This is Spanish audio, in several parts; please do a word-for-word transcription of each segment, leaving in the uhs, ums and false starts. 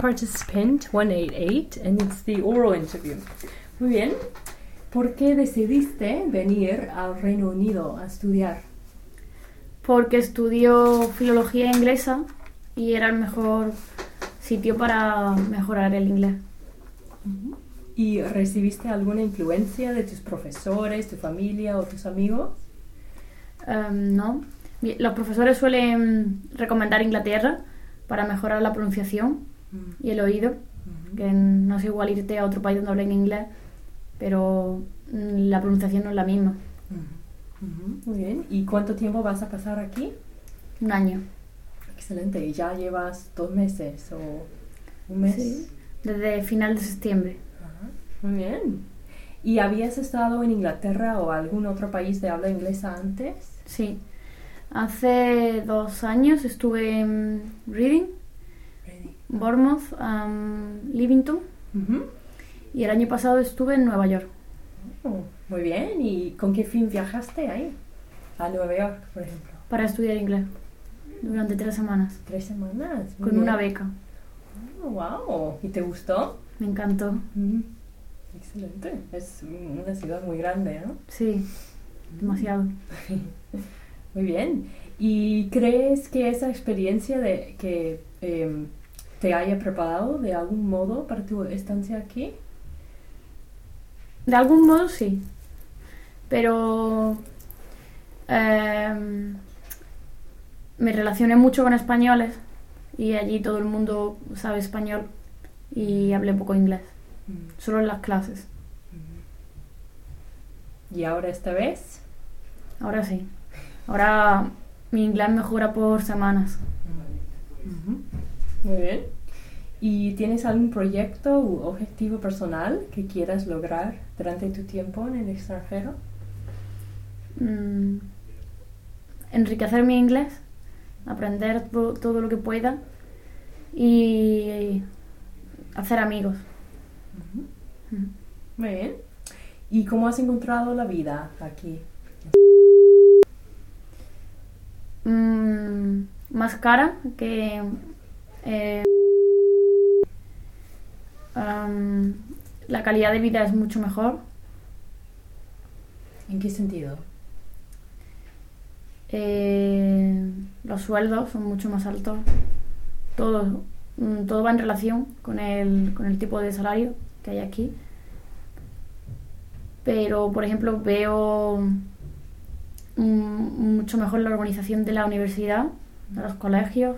participant one eighty-eight and it's the oral interview. Muy bien. ¿Por qué decidiste venir al Reino Unido a estudiar? Porque estudio filología inglesa y era el mejor sitio para mejorar el inglés. Uh-huh. ¿Y recibiste alguna influencia de tus profesores, tu familia o tus amigos? Um, no. Los profesores suelen recomendar Inglaterra para mejorar la pronunciación uh-huh. y el oído, uh-huh. que no es igual irte a otro país donde hablen inglés, pero la pronunciación no es la misma. Uh-huh. Uh-huh. Muy bien. ¿Y cuánto tiempo vas a pasar aquí? Un año. Excelente. ¿Y ya llevas dos meses o un mes? Sí, desde final de septiembre. Uh-huh. Muy bien. ¿Y habías estado en Inglaterra o algún otro país de habla inglesa antes? Sí. Hace dos años estuve en Reading, Reading. Bournemouth, um, Livingston. Uh-huh. Y el año pasado estuve en Nueva York. Oh, muy bien. ¿Y con qué fin viajaste ahí? A Nueva York, por ejemplo. Para estudiar inglés. Durante tres semanas. ¿Tres semanas? Muy con bien. Una beca. Oh, wow. ¿Y te gustó? Me encantó. Mm. Excelente. Es una ciudad muy grande, ¿no? Sí, demasiado. Muy bien. ¿Y crees que esa experiencia de que eh, te haya preparado de algún modo para tu estancia aquí? De algún modo sí. Pero eh, me relacioné mucho con españoles y allí todo el mundo sabe español y hablé poco inglés. Mm. Solo en las clases. ¿Y ahora esta vez? Ahora sí. Ahora mi inglés mejora por semanas. Uh-huh. Muy bien. ¿Y tienes algún proyecto u objetivo personal que quieras lograr durante tu tiempo en el extranjero? Mm, enriquecer mi inglés, aprender to- todo lo que pueda y hacer amigos. Uh-huh. Uh-huh. Muy bien. ¿Y cómo has encontrado la vida aquí? Mm, más cara que eh, um, la calidad de vida es mucho mejor. ¿En qué sentido? Eh, los sueldos son mucho más altos. Todo, todo va en relación con el, con el tipo de salario que hay aquí. Pero, por ejemplo, veo mucho mejor la organización de la universidad, de los colegios.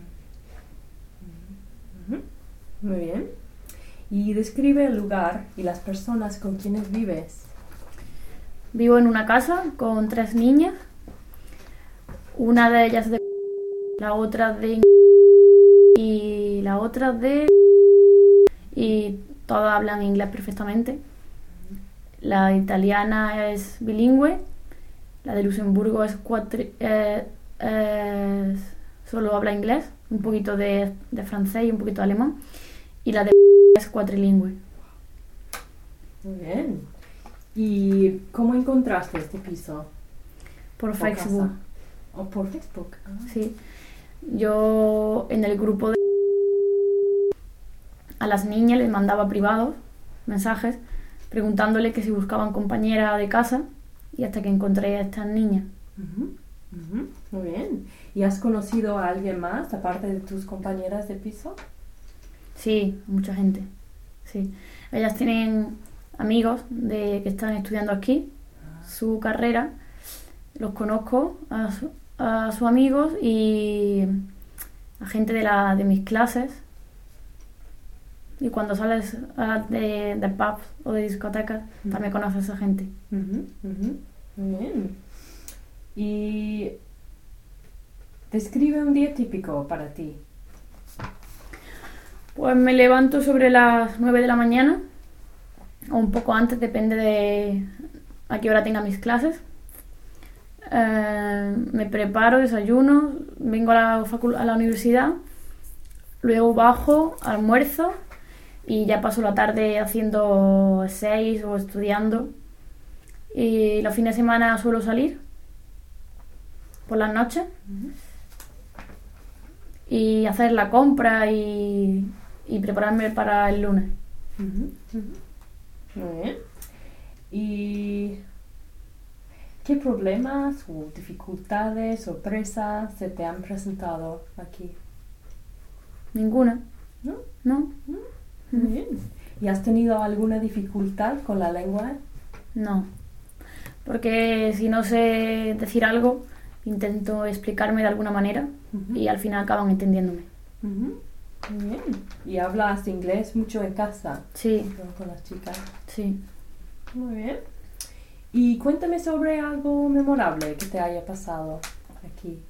Muy bien. Y describe el lugar y las personas con quienes vives. Vivo en una casa con tres niñas. Una de ellas de... La otra de... Y la otra de... Y todas hablan inglés perfectamente. La italiana es bilingüe. La de Luxemburgo es cuatri, eh, eh, solo habla inglés, un poquito de, de francés y un poquito de alemán. Y la de es cuatrilingüe. Muy bien. ¿Y cómo encontraste este piso? Por Facebook. ¿O por Facebook? Ah. Sí. Yo en el grupo de... A las niñas les mandaba privados mensajes preguntándole que si buscaban compañera de casa. Y hasta que encontré a estas niñas. Uh-huh. Uh-huh. Muy bien. ¿Y has conocido a alguien más, aparte de tus compañeras de piso? Sí, mucha gente. Sí. Ellas tienen amigos de que están estudiando aquí, uh-huh. su carrera. Los conozco a, su, a sus amigos y a gente de, la, de mis clases. Y cuando sales de, de pubs o de discotecas, uh-huh. también conoces a esa gente. Uh-huh. Uh-huh. Muy bien. Y describe un día típico para ti. Pues me levanto sobre las nueve de la mañana, o un poco antes, depende de a qué hora tenga mis clases. Eh, me preparo, desayuno, vengo a la, facul- a la universidad, luego bajo, almuerzo y ya paso la tarde haciendo essays o estudiando. Y los fines de semana suelo salir por las noches uh-huh. y hacer la compra y, y prepararme para el lunes. Ujú, ujú. Muy bien. ¿Y qué problemas o dificultades, sorpresas se te han presentado aquí? Ninguna, ¿No? ¿no? Muy bien. ¿Y has tenido alguna dificultad con la lengua? No. Porque si no sé decir algo, intento explicarme de alguna manera Ujú. y al final acaban entendiéndome. Ujú. Muy bien. ¿Y hablas inglés mucho en casa? Sí, ¿No? Con las chicas. sí. Muy bien. Y cuéntame sobre algo memorable que te haya pasado aquí.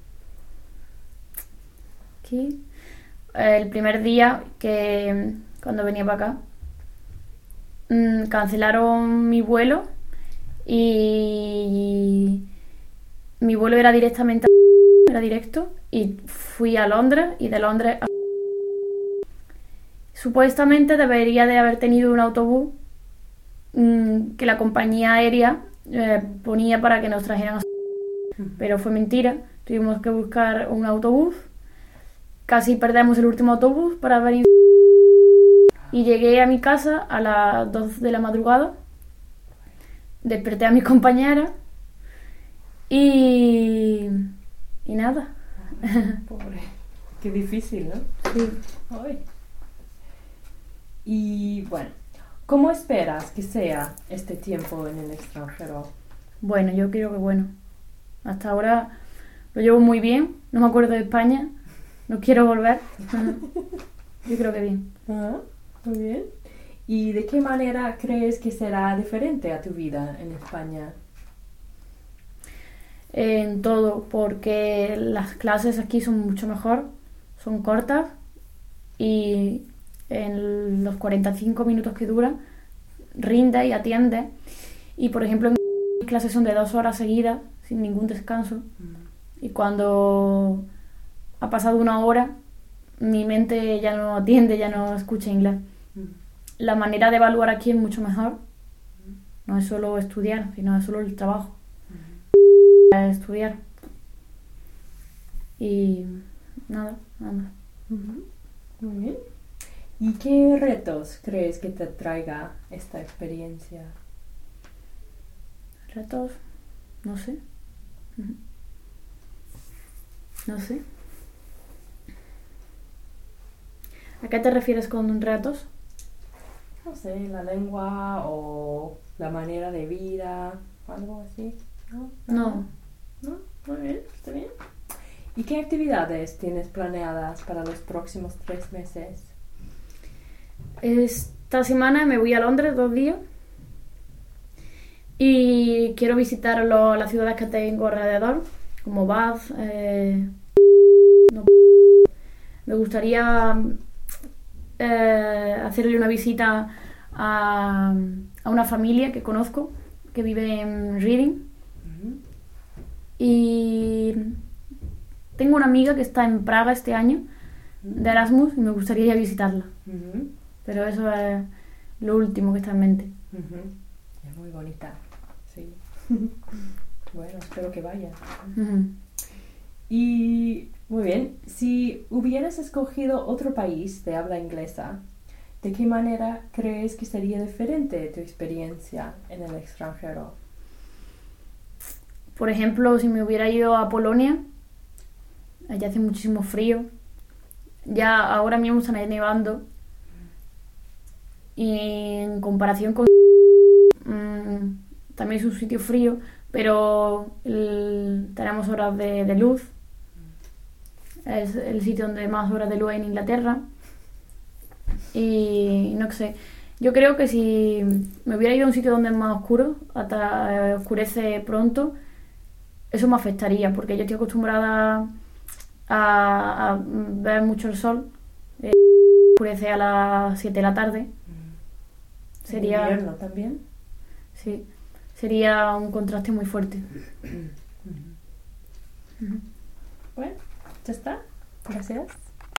Aquí. El primer día que cuando venía para acá, mm, cancelaron mi vuelo y mi vuelo era directamente a... era directo y fui a Londres y de Londres a... Supuestamente debería de haber tenido un autobús mm, que la compañía aérea eh, ponía para que nos trajeran a... pero fue mentira. Tuvimos que buscar un autobús. Casi perdemos el último autobús para venir. Y llegué a mi casa a las dos de la madrugada. Desperté a mi compañera. Y... Y nada. Pobre. Qué difícil, ¿no? Sí. Ay. Y bueno, ¿cómo esperas que sea este tiempo en el extranjero? Bueno, yo creo que bueno. Hasta ahora lo llevo muy bien. No me acuerdo de España. No quiero volver. Yo creo que bien. Ah, muy bien. ¿Y de qué manera crees que será diferente a tu vida en España? En todo, porque las clases aquí son mucho mejor, son cortas y en los cuarenta y cinco minutos que dura rinde y atiende. Y por ejemplo, mis clases son de dos horas seguidas, sin ningún descanso. Mm. Y cuando ha pasado una hora, mi mente ya no atiende, ya no escucha inglés. Mm. La manera de evaluar aquí es mucho mejor. No es solo estudiar, sino es solo el trabajo. Estudiar y nada, nada. Ujú. Muy bien. ¿Y qué retos crees que te traiga esta experiencia? Retos, no sé. Ujú. No sé. ¿A qué te refieres con retos? No sé, la lengua o la manera de vida, algo así. ¿No? No. ¿No? Muy bien, está bien. ¿Y qué actividades tienes planeadas para los próximos tres meses? Esta semana me voy a Londres dos días y quiero visitar lo- las ciudades que tengo alrededor, como Bath. Eh, no, me gustaría eh, hacerle una visita a, a una familia que conozco que vive en Reading. Ujú. Y tengo una amiga que está en Praga este año de Erasmus y me gustaría ir a visitarla. Ujú. Pero eso es lo último que está en mente. Ujú. Es muy bonita, sí. Bueno, espero que vayas. Ujú. Y muy bien, si hubieras escogido otro país de habla inglesa, ¿de qué manera crees que sería diferente tu experiencia en el extranjero? Por ejemplo, si me hubiera ido a Polonia, allá hace muchísimo frío. Ya ahora mismo está nevando. Y en comparación con... mm, también es un sitio frío, pero el- tenemos horas de, de luz. Es el sitio donde más horas de luz hay en Inglaterra. Y no sé, yo creo que si me hubiera ido a un sitio donde es más oscuro, hasta eh, oscurece pronto, eso me afectaría, porque yo estoy acostumbrada a, a ver mucho el sol. Eh, oscurece a las siete de la tarde. Sería, ¿En invierno también? sí, sería un contraste muy fuerte. Bueno, ya está. Gracias.